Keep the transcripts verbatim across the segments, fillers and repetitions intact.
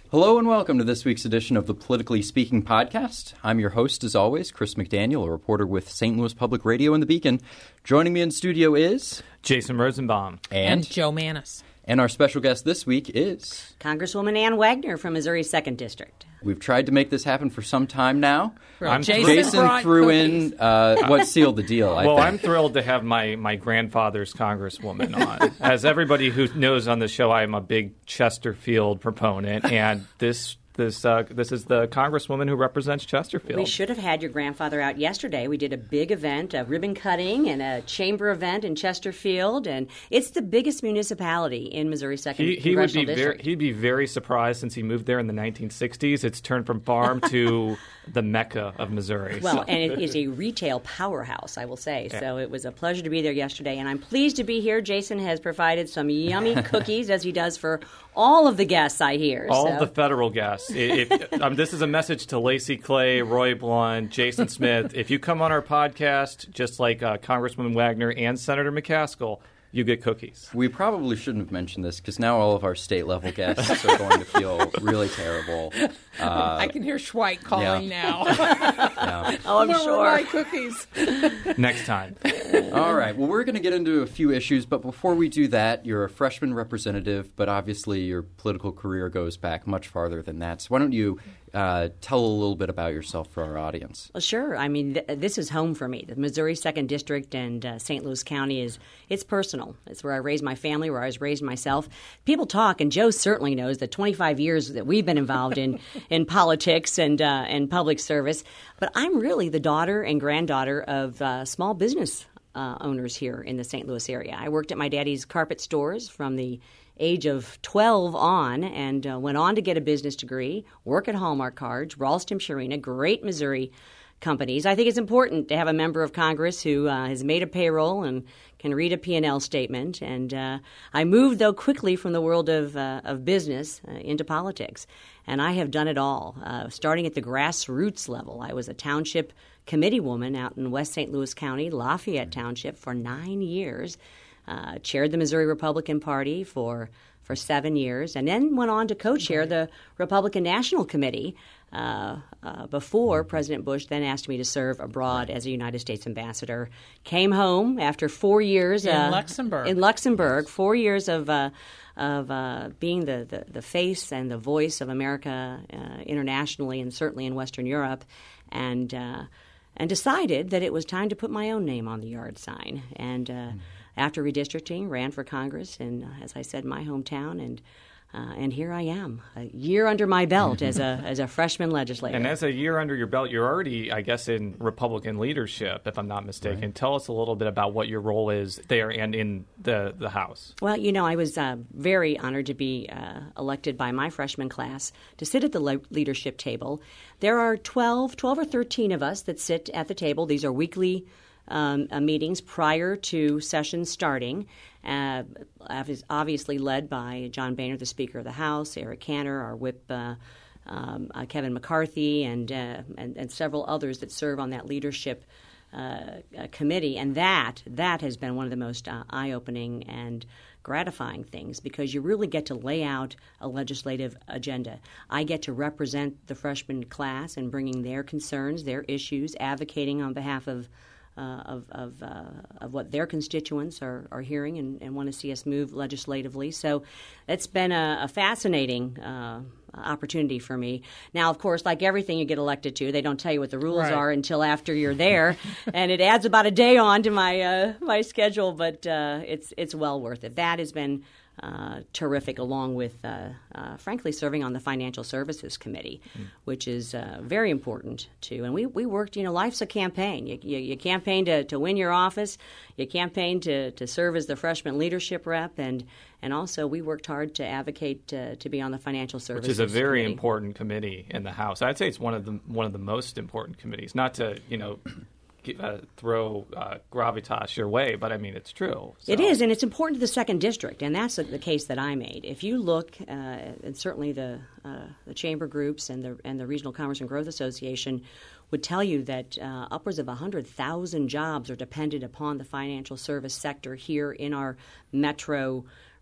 Hello and welcome to this week's edition of the Politically Speaking podcast. I'm your host, as always, Chris McDaniel, a reporter with Saint Louis Public Radio and The Beacon. Joining me in studio is... Jason Rosenbaum. And, and Joe Mannis. And our special guest this week is... Congresswoman Ann Wagner from Missouri's second District. We've tried to make this happen for some time now. Right. Jason, Jason threw cookies. in uh, what sealed the deal, I well, think. I'm thrilled to have my, my grandfather's congresswoman on. As everybody who knows on the show, I am a big Chesterfield proponent, and this... This uh, this is the congresswoman who represents Chesterfield. We should have had your grandfather out yesterday. We did a big event, a ribbon cutting, and a chamber event in Chesterfield, and it's the biggest municipality in Missouri's second he, he congressional would be district. Very, he'd be very surprised since he moved there in the nineteen sixties. It's turned from farm to the Mecca of Missouri. Well, so. and it is a retail powerhouse, I will say. Yeah. So it was a pleasure to be there yesterday, and I'm pleased to be here. Jason has provided some yummy cookies, as he does for all of the guests I hear. All so. of the federal guests. If, if, um, this is a message to Lacey Clay, Roy Blunt, Jason Smith. If you come on our podcast, just like uh, Congresswoman Wagner and Senator McCaskill, you get cookies. We probably shouldn't have mentioned this because now all of our state-level guests are going to feel really terrible. Uh, I can hear Schweik calling yeah. now. yeah. Oh, I'm Where sure. were my cookies? Next time. All right. Well, we're going to get into a few issues, but before we do that, you're a freshman representative, but obviously your political career goes back much farther than that. So why don't you uh, tell a little bit about yourself for our audience? Well, sure. I mean, th- this is home for me. The Missouri second District and uh, Saint Louis County is it's personal. It's where I raised my family, where I was raised myself. People talk, and Joe certainly knows that twenty-five years that we've been involved in, in politics and uh, and public service. But I'm really the daughter and granddaughter of uh, small business uh, owners here in the Saint Louis area. I worked at my daddy's carpet stores from the age of twelve on, and uh, went on to get a business degree, work at Hallmark Cards, Ralston Purina, great Missouri companies. I think it's important to have a member of Congress who uh, has made a payroll and can read a P and L statement. And uh, I moved, though, quickly from the world of, uh, of business uh, into politics. And I have done it all, uh, starting at the grassroots level. I was a township committee woman out in West Saint Louis County, Lafayette Township, for nine years. Uh, chaired the Missouri Republican Party for for seven years, and then went on to co-chair the Republican National Committee uh, uh, before President Bush then asked me to serve abroad as a United States ambassador. Came home after four years In uh, Luxembourg. In Luxembourg, four years of uh, of uh, being the, the, the face and the voice of America uh, internationally, and certainly in Western Europe, and uh, and decided that it was time to put my own name on the yard sign. And uh, mm. after redistricting, ran for Congress in, uh, as I said, my hometown, and uh, and here I am, a year under my belt as a as a freshman legislator. And as a year under your belt, you're already, I guess, in Republican leadership, if I'm not mistaken. Right. Tell us a little bit about what your role is there and in the, the House. Well, you know, I was uh, very honored to be uh, elected by my freshman class to sit at the le- leadership table. There are twelve, twelve or thirteen of us that sit at the table. These are weekly Um, uh, meetings prior to session starting, uh, obviously led by John Boehner, the Speaker of the House, Eric Cantor, our whip, uh, um, uh, Kevin McCarthy, and, uh, and and several others that serve on that leadership uh, uh, committee. And that that has been one of the most uh, eye-opening and gratifying things, because you really get to lay out a legislative agenda. I get to represent the freshman class in bringing their concerns, their issues, advocating on behalf of Uh, of of, uh, of what their constituents are, are hearing and, and want to see us move legislatively. So it's been a, a fascinating uh, opportunity for me. Now, of course, like everything you get elected to, they don't tell you what the rules right. are until after you're there, and it adds about a day on to my uh, my schedule. But uh, it's it's well worth it. That has been Uh, terrific, along with, uh, uh, frankly, serving on the Financial Services Committee, mm. which is uh, very important, too. And we, we worked, you know, life's a campaign. You, you, you campaign to, to win your office. You campaign to, to serve as the freshman leadership rep. And, and also we worked hard to advocate uh, to be on the Financial Services Which is a very committee. important committee in the House. I'd say it's one of the one of the most important committees. Not to, you know, Uh, throw uh, gravitas your way, but I mean, it's true. So. It is, and it's important to the second district, and that's the case that I made. If you look, uh, and certainly the uh, the chamber groups and the and the Regional Commerce and Growth Association would tell you that uh, upwards of one hundred thousand jobs are dependent upon the financial service sector here in our metro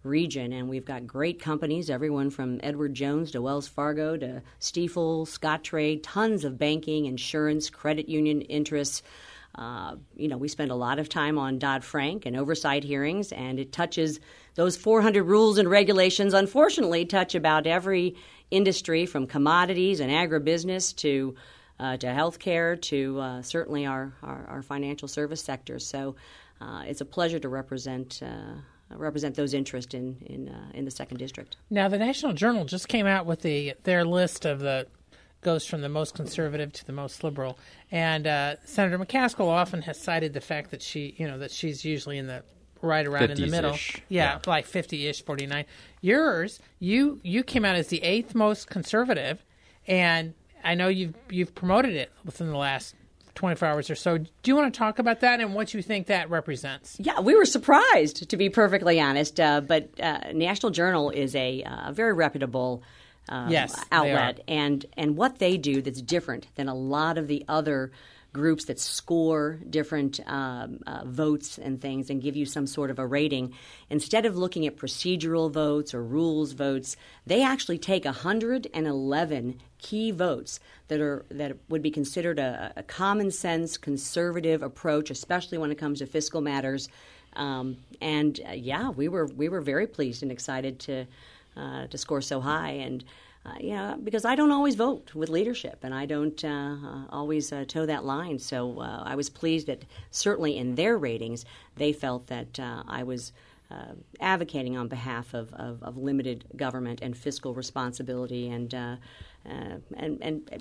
region, and we've got great companies, everyone from Edward Jones to Wells Fargo to Stifel, Scottrade, tons of banking, insurance, credit union interests. Uh, you know, we spend a lot of time on Dodd-Frank and oversight hearings, and it touches those four hundred rules and regulations, unfortunately, touch about every industry from commodities and agribusiness to uh, to healthcare to uh, certainly our, our, our financial service sector. So uh, it's a pleasure to represent uh, represent those interests in in, uh, in the second District. Now, the National Journal just came out with the their list of the goes from the most conservative to the most liberal. And uh, Senator McCaskill often has cited the fact that she, you know, that she's usually in the right around in the middle. fifties-ish. Yeah, Yeah. like fifty-ish, forty-nine. Yours, you you came out as the eighth most conservative, and I know you've you've promoted it within the last twenty-four hours or so. Do you want to talk about that and what you think that represents? Yeah, we were surprised, to be perfectly honest. Uh, but uh, National Journal is a uh, very reputable um, Yes, they outlet, are. and and what they do that's different than a lot of the other groups that score different um, uh, votes and things and give you some sort of a rating. Instead of looking at procedural votes or rules votes, they actually take one hundred eleven key votes that are that would be considered a, a common sense conservative approach, especially when it comes to fiscal matters. Um, and uh, yeah, we were we were very pleased and excited to uh, to score so high. And uh, yeah, because I don't always vote with leadership, and I don't uh, uh, always uh, toe that line. So uh, I was pleased that certainly in their ratings, they felt that uh, I was uh, advocating on behalf of, of, of limited government and fiscal responsibility and. Uh, Uh, and, and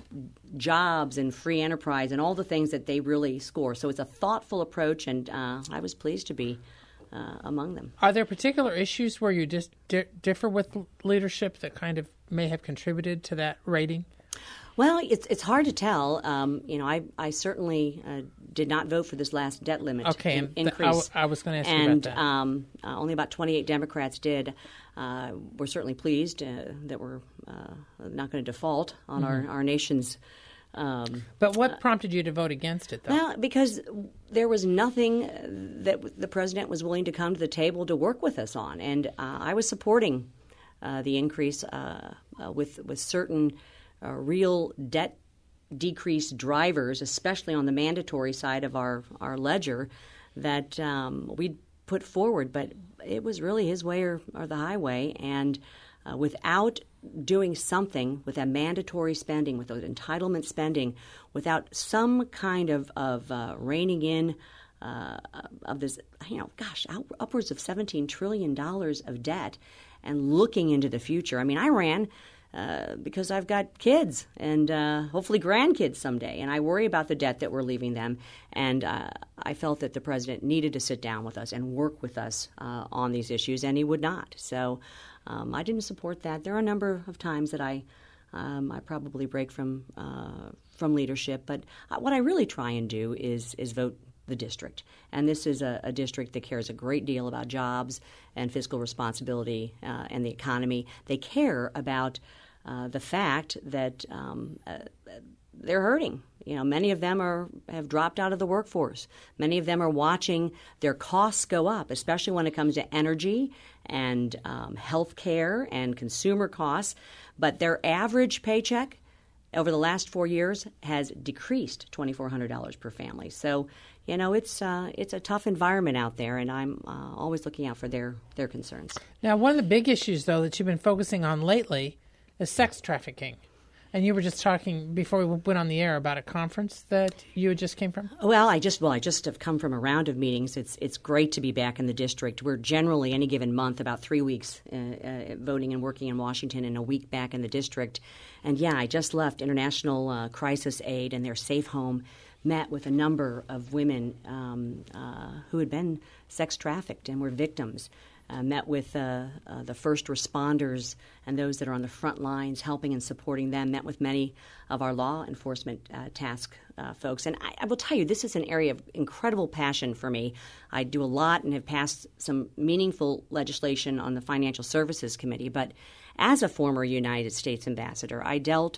jobs and free enterprise and all the things that they really score. So it's a thoughtful approach, and uh, I was pleased to be uh, among them. Are there particular issues where you just di- differ with l- leadership that kind of may have contributed to that rating? Well, it's it's hard to tell. Um, you know, I I certainly uh, did not vote for this last debt limit Okay, in- and th- I w- increase. I was gonna ask you and, about that. Um, uh, only about twenty-eight Democrats did. Uh, we're certainly pleased uh, that we're uh, not going to default on Mm-hmm. our, our nation's. Um, But what prompted you to vote against it, though? Well, because there was nothing that the president was willing to come to the table to work with us on, and uh, I was supporting uh, the increase uh, uh, with with certain uh, real debt decrease drivers, especially on the mandatory side of our our ledger, that um, we'd put forward. But it was really his way or, or the highway, and uh, without doing something with that mandatory spending, with those entitlement spending, without some kind of, of uh, reining in uh, of this, you know, gosh, out, upwards of seventeen trillion dollars of debt and looking into the future. I mean, I ran uh, because I've got kids and uh, hopefully grandkids someday, and I worry about the debt that we're leaving them. And uh, I felt that the president needed to sit down with us and work with us uh, on these issues, and he would not. So um, I didn't support that. There are a number of times that I um, I probably break from uh, from leadership, but what I really try and do is is vote the district. And this is a, a district that cares a great deal about jobs and fiscal responsibility uh, and the economy. They care about uh, the fact that um, uh, they're hurting. You know, many of them are have dropped out of the workforce. Many of them are watching their costs go up, especially when it comes to energy and um, health care and consumer costs. But their average paycheck over the last four years has decreased two thousand four hundred dollars per family. So, you know, it's uh, it's a tough environment out there, and I'm uh, always looking out for their, their concerns. Now, one of the big issues, though, that you've been focusing on lately is sex trafficking. And you were just talking before we went on the air about a conference that you had just came from? Well, I just well, I just have come from a round of meetings. It's it's great to be back in the district. We're generally any given month about three weeks uh, uh, voting and working in Washington, and a week back in the district. And yeah, I just left International uh, Crisis Aid and their Safe Home. Met with a number of women um, uh, who had been sex trafficked and were victims. Uh, met with uh, uh, the first responders and those that are on the front lines helping and supporting them, met with many of our law enforcement uh, task uh, folks. And I, I will tell you, this is an area of incredible passion for me. I do a lot and have passed some meaningful legislation on the Financial Services Committee. But as a former United States ambassador, I dealt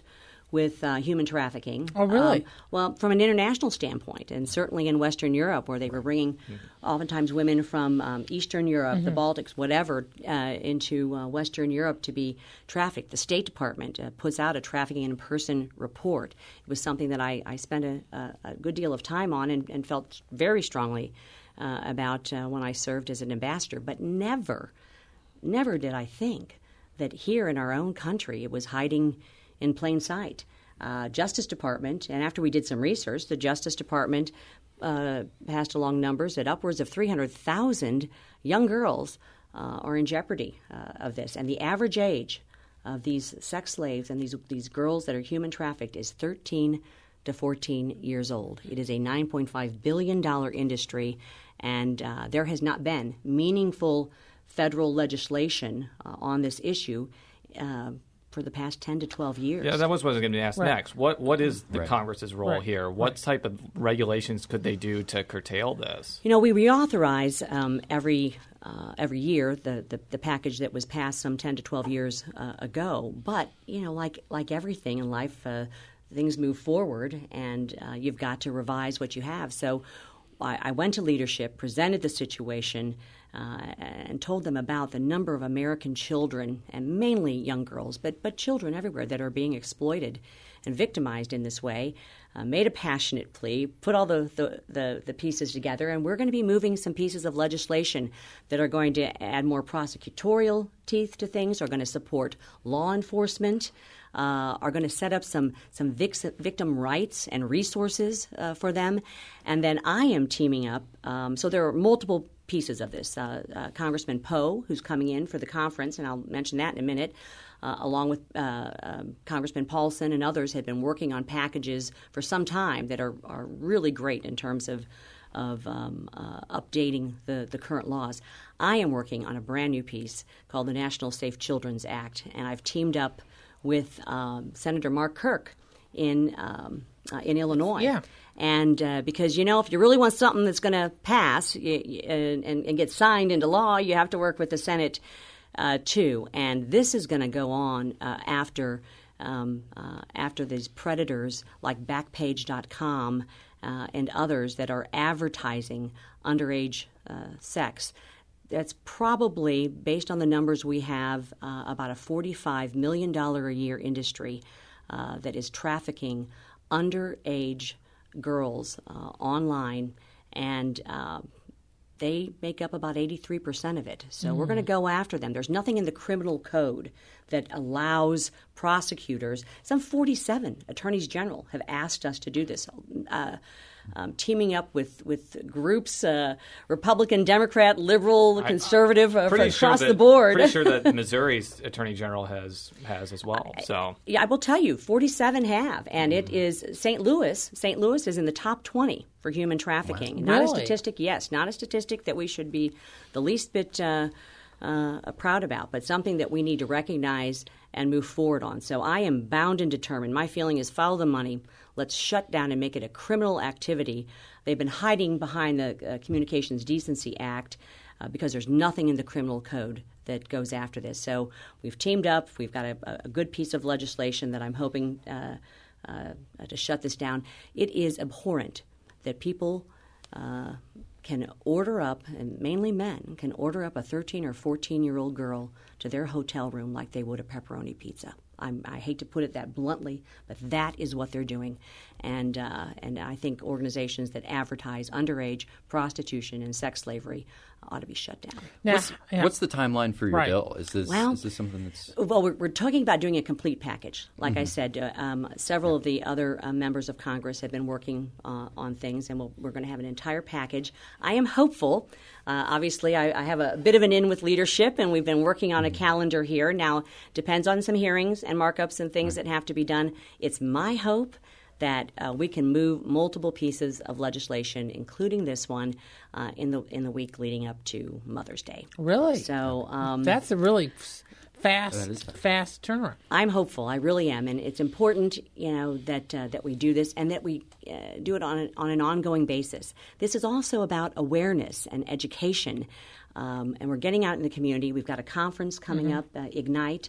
with uh, human trafficking. Oh, really? Um, well, from an international standpoint, and certainly in Western Europe, where they were bringing mm-hmm. oftentimes women from um, Eastern Europe, mm-hmm. the Baltics, whatever, uh, into uh, Western Europe to be trafficked. The State Department uh, puts out a trafficking in person report. It was something that I, I spent a, a, a good deal of time on and, and felt very strongly uh, about uh, when I served as an ambassador. But never, never did I think that here in our own country it was hiding in plain sight. Uh, Justice Department, and after we did some research, the Justice Department uh, passed along numbers that upwards of three hundred thousand young girls uh, are in jeopardy uh, of this. And the average age of these sex slaves and these these girls that are human trafficked is thirteen to fourteen years old. It is a nine point five billion dollars industry, and uh, there has not been meaningful federal legislation uh, on this issue uh, for the past ten to twelve years. Yeah, that was what I was going to ask right. next. What What is the right. Congress's role right. here? What right. type of regulations could they do to curtail this? You know, we reauthorize um, every uh, every year the, the, the package that was passed some ten to twelve years uh, ago. But, you know, like, like everything in life, uh, things move forward, and uh, you've got to revise what you have. So I, I went to leadership, presented the situation, Uh, and told them about the number of American children, and mainly young girls, but but children everywhere, that are being exploited and victimized in this way. Uh, made a passionate plea, put all the, the, the, the pieces together, and we're going to be moving some pieces of legislation that are going to add more prosecutorial teeth to things, are going to support law enforcement, uh, are going to set up some, some vic- victim rights and resources uh, for them. And then I am teaming up. Um, so there are multiple pieces of this. Uh, uh, Congressman Poe, who's coming in for the conference, and I'll mention that in a minute, uh, along with uh, um, Congressman Paulson and others, had been working on packages for some time that are, are really great in terms of of um, uh, updating the, the current laws. I am working on a brand new piece called the National Safe Children's Act, and I've teamed up with um, Senator Mark Kirk in um, uh, in Illinois. Yeah. And uh, because, you know, if you really want something that's going to pass you, you, and, and get signed into law, you have to work with the Senate uh, too. And this is going to go on uh, after um, uh, after these predators like Backpage dot com uh, and others that are advertising underage uh, sex. That's probably, based on the numbers we have, uh, about a forty-five million dollars a year industry uh, that is trafficking underage girls uh, online, and uh, they make up about eighty-three percent of it. So mm. we're going to go after them. There's nothing in the criminal code that allows prosecutors. Some forty-seven attorneys general have asked us to do this, uh, um, teaming up with, with groups, uh, Republican, Democrat, liberal, I, conservative, uh, sure across that, the board. Pretty sure that Missouri's attorney general has has as well. So yeah, I will tell you, forty-seven have, and mm. it is Saint Louis. Saint Louis is in the top twenty for human trafficking. Wow. Not Really? a statistic, yes, not a statistic that we should be the least bit uh, uh, proud about, but something that we need to recognize and move forward on. So I am bound and determined. My feeling is follow the money. Let's shut down and make it a criminal activity. They've been hiding behind the uh, Communications Decency Act uh, because there's nothing in the criminal code that goes after this. So we've teamed up. We've got a, a good piece of legislation that I'm hoping uh, uh, to shut this down. It is abhorrent that people uh, can order up, and mainly men, can order up a thirteen or fourteen-year-old girl to their hotel room like they would a pepperoni pizza. I'm, I hate to put it that bluntly, but that is what they're doing. And uh, and I think organizations that advertise underage prostitution and sex slavery ought to be shut down. Now, What's, yeah. what's the timeline for your Right. bill? Is this Well, is this something that's Well, we're, we're talking about doing a complete package. Like Mm-hmm. I said, uh, um, several of the other uh, members of Congress have been working uh, on things, and we'll, we're going to have an entire package. I am hopeful. Uh, obviously, I, I have a bit of an in with leadership, and we've been working on a calendar here. Now, depends on some hearings and markups and things that have to be done. It's my hope that uh, we can move multiple pieces of legislation, including this one, uh, in the in the week leading up to Mother's Day. Really? So um, That's a really f- fast, That is fast. fast turnaround. I'm hopeful. I really am, and it's important, you know, that uh, that we do this and that we uh, do it on an, on an ongoing basis. This is also about awareness and education, um, and we're getting out in the community. We've got a conference coming Mm-hmm. up, uh, Ignite.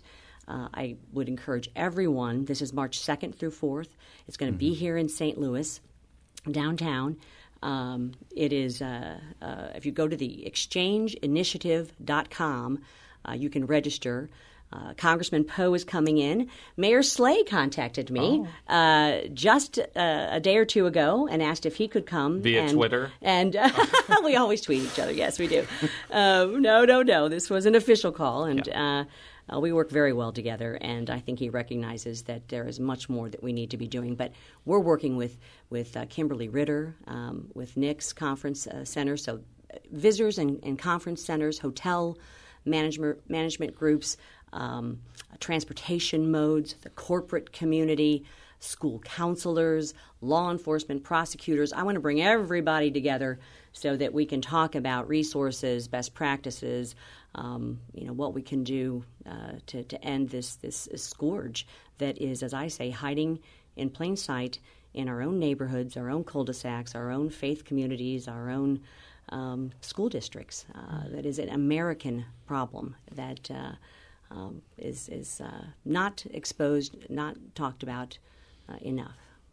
uh, I would encourage everyone. This is March second through fourth. It's going to mm-hmm. be here in Saint Louis, downtown. Um, it is, uh, uh, if you go to the exchange initiative dot com, uh, you can register. Uh, Congressman Poe is coming in. Mayor Slay contacted me oh. uh, just uh, a day or two ago and asked if he could come. Via and, Twitter? And uh, we always tweet each other. Yes, we do. Um, no, no, no. This was an official call, and yeah. uh, uh, we work very well together, and I think he recognizes that there is much more that we need to be doing. But we're working with, with uh, Kimberly Ritter, um, with Nick's Conference uh, Center, so visitors and, and conference centers, hotel management, management groups, Um, transportation modes, the corporate community, school counselors, law enforcement, prosecutors. I want to bring everybody together so that we can talk about resources, best practices, um, you know, what we can do uh, to, to end this, this scourge that is, as I say, hiding in plain sight in our own neighborhoods, our own cul-de-sacs, our own faith communities, our own um, school districts. Uh, that is an American problem that uh, Um, is is uh, not exposed, not talked about uh, enough.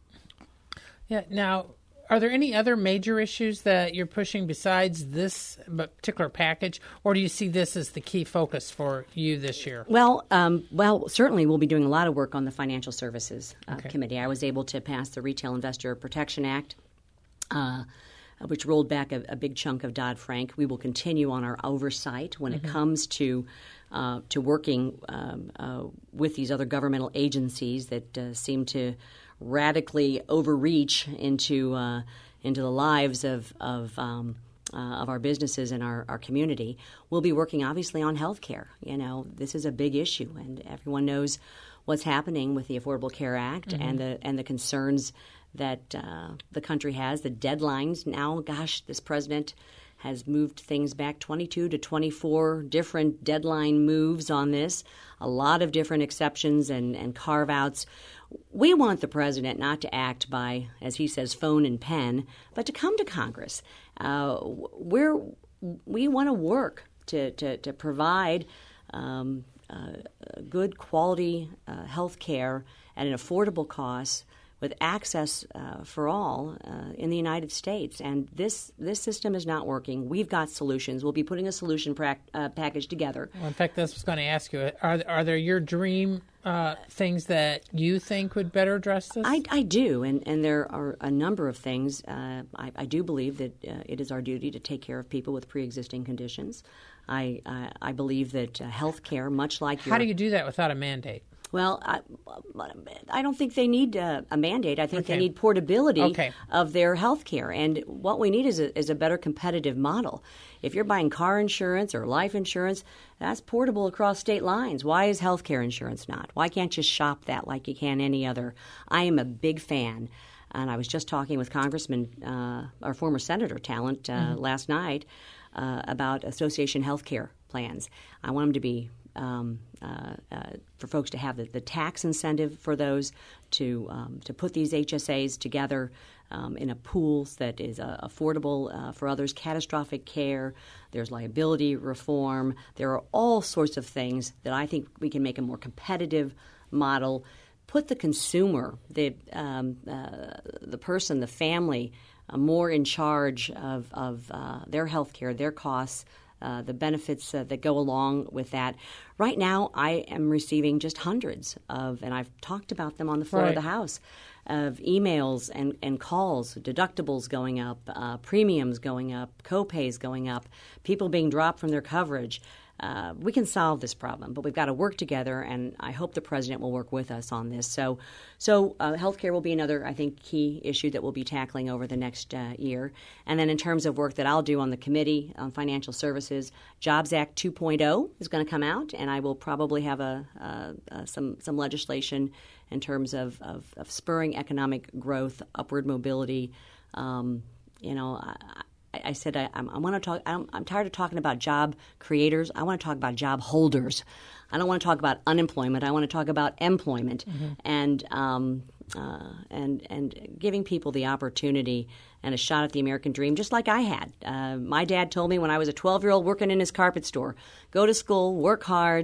Yeah. Now, are there any other major issues that you're pushing besides this particular package, or do you see this as the key focus for you this year? Well, um, well, certainly we'll be doing a lot of work on the Financial Services uh, okay. Committee. I was able to pass the Retail Investor Protection Act, Uh, which rolled back a, a big chunk of Dodd-Frank. We will continue on our oversight when mm-hmm. it comes to uh, to working um, uh, with these other governmental agencies that uh, seem to radically overreach into uh, into the lives of of, um, uh, of our businesses and our, our community. We'll be working obviously on health care. You know, this is a big issue, and everyone knows what's happening with the Affordable Care Act mm-hmm. and the and the concerns that uh, the country has, the deadlines. Now, gosh, this president has moved things back twenty-two to twenty-four different deadline moves on this, a lot of different exceptions and, and carve-outs. We want the president not to act by, as he says, phone and pen, but to come to Congress. Uh, we're, we want to work to, to, to provide um, uh, good quality uh, health care at an affordable cost with access uh, for all uh, in the United States. And this this system is not working. We've got solutions. We'll be putting a solution pra- uh, package together. Well, in fact, that's what I was going to ask you. Are, are there your dream uh, things that you think would better address this? I, I do, and, and there are a number of things. Uh, I, I do believe that uh, it is our duty to take care of people with pre-existing conditions. I, I, I believe that uh, health care, much like How your, do you do that without a mandate? Well, I, I don't think they need uh, a mandate. I think okay. they need portability okay. of their health care. And what we need is a, is a better competitive model. If you're buying car insurance or life insurance, that's portable across state lines. Why is health care insurance not? Why can't you shop that like you can any other? I am a big fan. And I was just talking with Congressman, uh, our former Senator Talent, uh, mm-hmm. last night uh, about association health care plans. I want them to be Um, uh, uh, for folks to have the, the tax incentive for those, to um, to put these H S As together um, in a pool that is uh, affordable uh, for others, catastrophic care. There's liability reform. There are all sorts of things that I think we can make a more competitive model, put the consumer, the um, uh, the person, the family, uh, more in charge of, of uh, their health care, their costs, Uh, the benefits uh, that go along with that. Right now, I am receiving just hundreds of, and I've talked about them on the floor right. of the House, of emails and, and calls, deductibles going up, uh, premiums going up, co-pays going up, people being dropped from their coverage. Uh, we can solve this problem, but we've got to work together, and I hope the president will work with us on this. So, so uh, healthcare will be another, I think, key issue that we'll be tackling over the next uh, year. And then in terms of work that I'll do on the Committee on Financial Services, Jobs Act two point oh is going to come out, and I will probably have a, uh, uh, some some legislation in terms of, of, of spurring economic growth, upward mobility. Um, you know, I, I said I, I want to talk. I'm, I'm tired of talking about job creators. I want to talk about job holders. I don't want to talk about unemployment. I want to talk about employment mm-hmm. and um, uh, and and giving people the opportunity and a shot at the American dream, just like I had. Uh, my dad told me when I was a twelve-year-old working in his carpet store, go to school, work hard,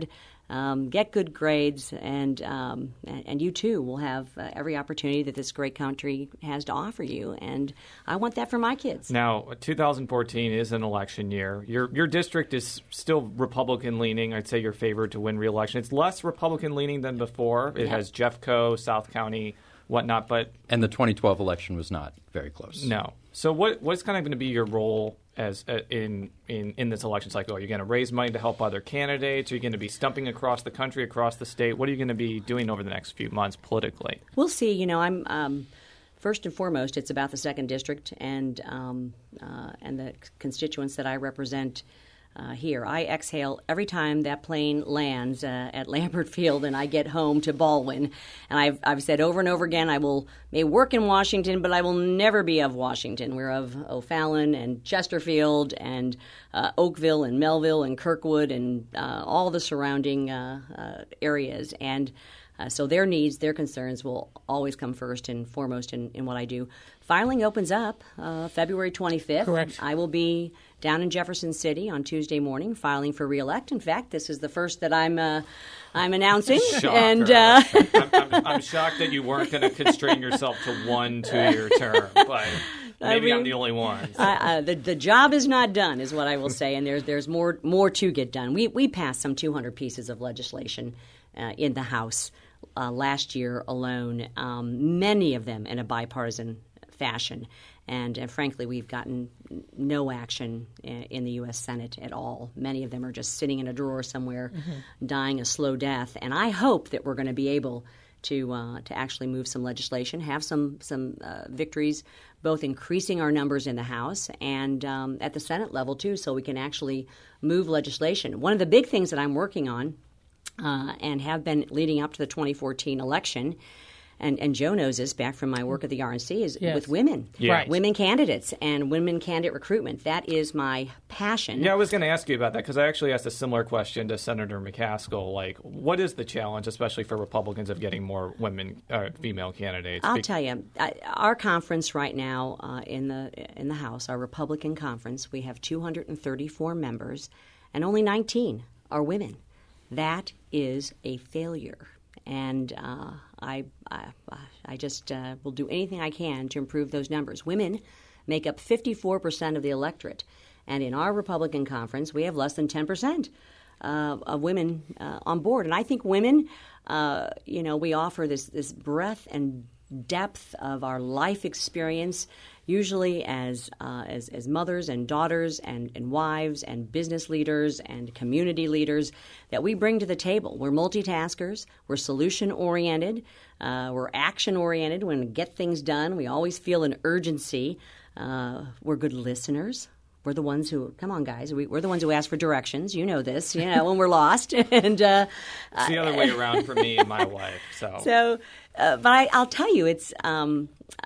Um, get good grades, and, um, and and you too will have uh, every opportunity that this great country has to offer you. And I want that for my kids. Now, two thousand fourteen is an election year. Your your district is still Republican leaning. I'd say you're favored to win re-election. It's less Republican leaning than before. It Yeah. has Jeffco, South County, whatnot, but And the twenty twelve election was not very close. no. So what what's kind of going to be your role as uh, in, in in this election cycle? Are you going to raise money to help other candidates? Are you going to be stumping across the country, across the state? What are you going to be doing over the next few months politically? We'll see. You know, I'm um, first and foremost, it's about the second district and um, uh, and the constituents that I represent uh, here. I exhale every time that plane lands uh, at Lambert Field and I get home to Baldwin. And I've I've said over and over again, I will may work in Washington, but I will never be of Washington. We're of O'Fallon and Chesterfield and uh, Oakville and Melville and Kirkwood and uh, all the surrounding uh, uh, areas. And Uh, so their needs, their concerns will always come first and foremost in, in what I do. Filing opens up uh, February twenty-fifth. Correct. I will be down in Jefferson City on Tuesday morning filing for re-elect. In fact, this is the first that I'm uh, I'm announcing. Shocker. And uh, I'm, I'm, I'm shocked that you weren't going to constrain yourself to one two-year term, but maybe mean, I'm the only one. So. uh, uh, the the job is not done, is what I will say, and there's there's more more to get done. We we passed some two hundred pieces of legislation uh, in the House uh, last year alone, um, many of them in a bipartisan fashion. And uh, frankly, we've gotten no action in, in the U S Senate at all. Many of them are just sitting in a drawer somewhere, mm-hmm. dying a slow death. And I hope that we're going to be able to uh, to actually move some legislation, have some some uh, victories, both increasing our numbers in the House and um, at the Senate level too, so we can actually move legislation. One of the big things that I'm working on uh, and have been leading up to the twenty fourteen election, and, and Joe knows this back from my work at the R N C, is yes. with women, Yeah. Right. women candidates and women candidate recruitment. That is my passion. Yeah, I was going to ask you about that because I actually asked a similar question to Senator McCaskill. Like, what is the challenge, especially for Republicans, of getting more women, uh, female candidates? I'll Be- tell you, I, our conference right now uh, in the in the House, our Republican conference, we have two hundred thirty-four members, and only nineteen are women. That is a failure, and uh, I, I I just uh, will do anything I can to improve those numbers. Women make up fifty-four percent of the electorate, and in our Republican conference, we have less than ten percent uh, of women uh, on board. And I think women, uh, you know, we offer this this breadth and depth of our life experience, usually as uh, as, as mothers and daughters and, and wives and business leaders and community leaders, that we bring to the table. We're multitaskers. We're solution-oriented. Uh, we're action-oriented. When we get things done, we always feel an urgency. Uh, we're good listeners. We're the ones who, come on, guys, we, we're the ones who ask for directions. You know this, you know, when we're lost. and uh, It's the other way around for me and my wife. So, So, uh, but I, I'll tell you, it's. Um,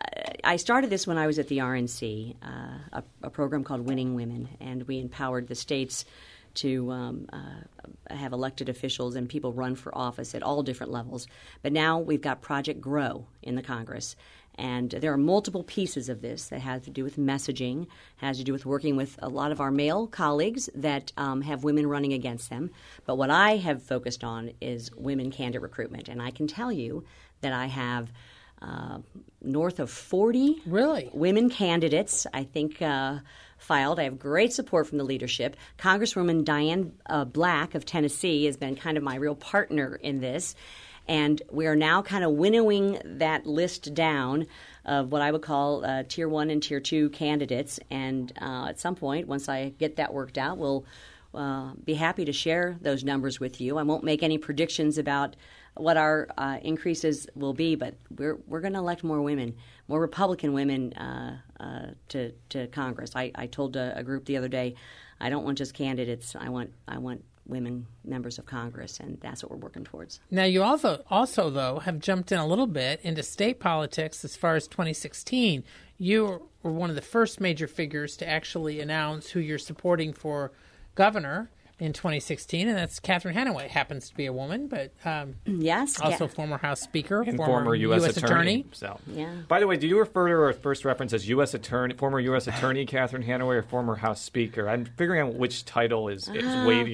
I started this when I was at the R N C, uh, a, a program called Winning Women, and we empowered the states to um, uh, have elected officials and people run for office at all different levels. But now we've got Project Grow in the Congress. And there are multiple pieces of this that have to do with messaging, has to do with working with a lot of our male colleagues that um, have women running against them. But what I have focused on is women candidate recruitment. And I can tell you that I have uh, north of forty Really? women candidates, I think, uh, filed. I have great support from the leadership. Congresswoman Diane uh, Black of Tennessee has been kind of my real partner in this. And we are now kind of winnowing that list down of what I would call uh, Tier one and Tier two candidates. And uh, at some point, once I get that worked out, we'll uh, be happy to share those numbers with you. I won't make any predictions about what our uh, increases will be, but we're we're going to elect more women, more Republican women uh, uh, to to Congress. I, I told a, a group the other day, I don't want just candidates. I want I want women members of Congress, and that's what we're working towards. Now, you also, also, though, have jumped in a little bit into state politics as far as twenty sixteen. You were one of the first major figures to actually announce who you're supporting for governor in twenty sixteen, and that's Catherine Hanaway. Happens to be a woman, but um, yes, also yeah. former House Speaker, and former, former U S, U S attorney. attorney. So, Yeah. By the way, do you refer to her first reference as U S attorney, former U S attorney Catherine Hanaway, or former House Speaker? I'm figuring out which title is, is Uh, weightier.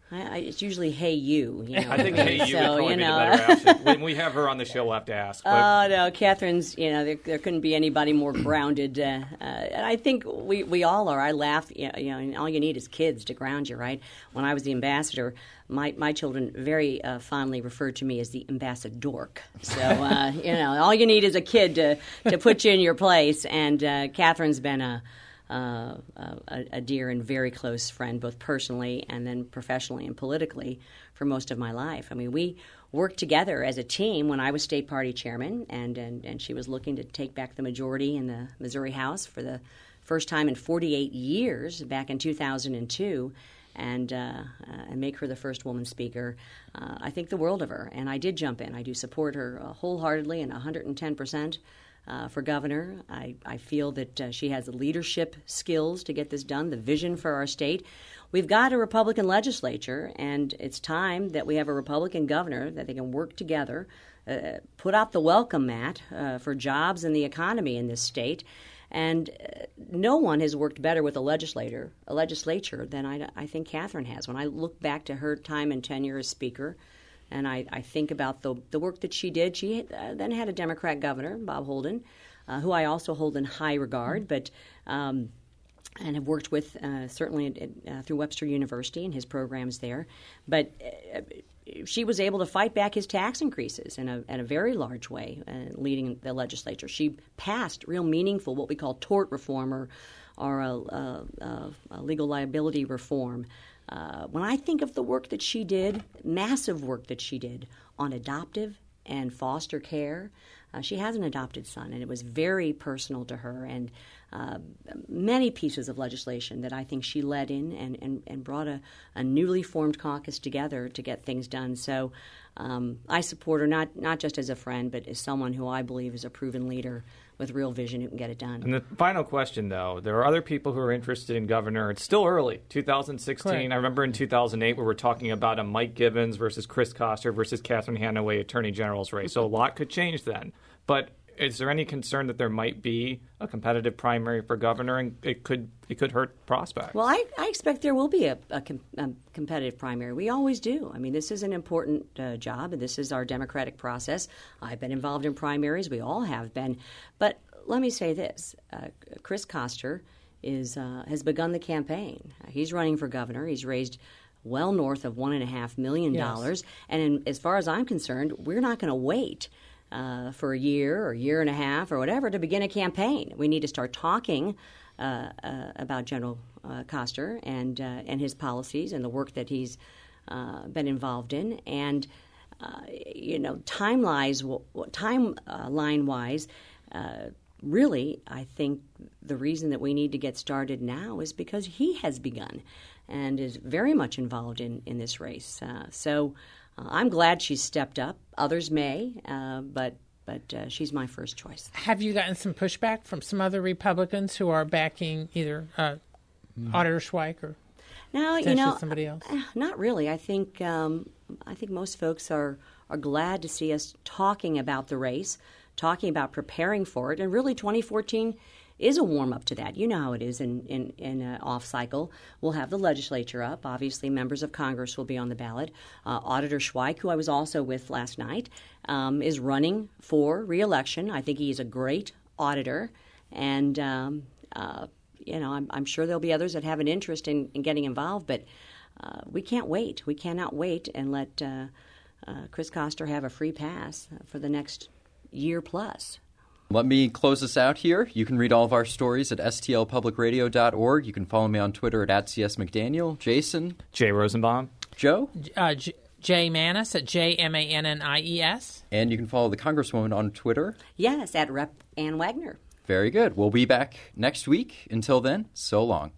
I, I, it's usually "Hey you." you know, I think "Hey you" so, would probably you be know. the better option. When we have her on the show, we'll have to ask. Oh, But uh, no, Catherine's, you know, there, there couldn't be anybody more grounded. Uh, uh, and I think we, we all are. I laugh, you know, you know, and all you need is kids to ground you, right? When I was the ambassador, my, my children very uh, fondly referred to me as the ambassadork. So, uh, you know, all you need is a kid to, to put you in your place. And uh, Catherine's been a, uh, a, a dear and very close friend, both personally and then professionally and politically for most of my life. I mean, we worked together as a team when I was state party chairman, and, and, and she was looking to take back the majority in the Missouri House for the first time in forty-eight years back in two thousand two, and, uh, uh, and make her the first woman speaker. Uh, I think the world of her, and I did jump in. I do support her uh, wholeheartedly and one hundred ten percent. Uh, for governor. I, I feel that uh, she has the leadership skills to get this done, the vision for our state. We've got a Republican legislature, and it's time that we have a Republican governor, that they can work together, uh, put out the welcome mat uh, for jobs and the economy in this state. And uh, no one has worked better with a legislator, a legislature than I, I think Catherine has. When I look back to her time and tenure as Speaker, and I, I think about the the work that she did. She uh, then had a Democrat governor, Bob Holden, uh, who I also hold in high regard, but um, and have worked with uh, certainly uh, through Webster University and his programs there. But uh, she was able to fight back his tax increases in a, in a very large way, uh, leading the legislature. She passed real meaningful, what we call tort reform or, or a, a, a, a legal liability reform. Uh, when I think of the work that she did, massive work that she did on adoptive and foster care, uh, she has an adopted son, and it was very personal to her, and uh, many pieces of legislation that I think she led in and, and, and brought a, a newly formed caucus together to get things done. So um, I support her not, not just as a friend, but as someone who I believe is a proven leader with real vision who can get it done. And the final question, though, there are other people who are interested in governor. It's still early, two thousand sixteen. Correct. I remember in two thousand eight we were talking about a Mike Gibbons versus Chris Koster versus Catherine Hanaway Attorney General's race. So a lot could change then. But is there any concern that there might be a competitive primary for governor, and it could it could hurt prospects? Well, I, I expect there will be a, a, com, a competitive primary. We always do. I mean, this is an important uh, job, and this is our democratic process. I've been involved in primaries. We all have been. But let me say this. Uh, Chris Koster is uh, has begun the campaign. He's running for governor. He's raised well north of one point five million dollars. Yes. And in, as far as I'm concerned, we're not going to wait Uh, for a year or year and a half or whatever to begin a campaign. We need to start talking uh, uh, about General uh, Koster and uh, and his policies and the work that he's uh, been involved in. And uh, you know, timelines, timeline wise, uh, really, I think the reason that we need to get started now is because he has begun and is very much involved in in this race. Uh, so. Uh, I'm glad she's stepped up. Others may, uh, but but uh, she's my first choice. Have you gotten some pushback from some other Republicans who are backing either uh, mm. Auditor Schweik or no, you know, somebody else? Uh, not really. I think um, I think most folks are are glad to see us talking about the race, talking about preparing for it, and really twenty fourteen is a warm-up to that. You know how it is in, in, in an off-cycle. We'll have the legislature up. Obviously, members of Congress will be on the ballot. Uh, Auditor Schweik, who I was also with last night, um, is running for re-election. I think he's a great auditor. And, um, uh, you know, I'm, I'm sure there'll be others that have an interest in, in getting involved. But uh, we can't wait. We cannot wait and let uh, uh, Chris Koster have a free pass for the next year plus. Let me close this out here. You can read all of our stories at S T L public radio dot org. You can follow me on Twitter at, at C S McDaniel. Jason? Jay Rosenbaum. Joe? Uh, J- Jay Mannis at J M A N N I E S. And you can follow the Congresswoman on Twitter. Yes, at Rep Ann Wagner. Very good. We'll be back next week. Until then, so long.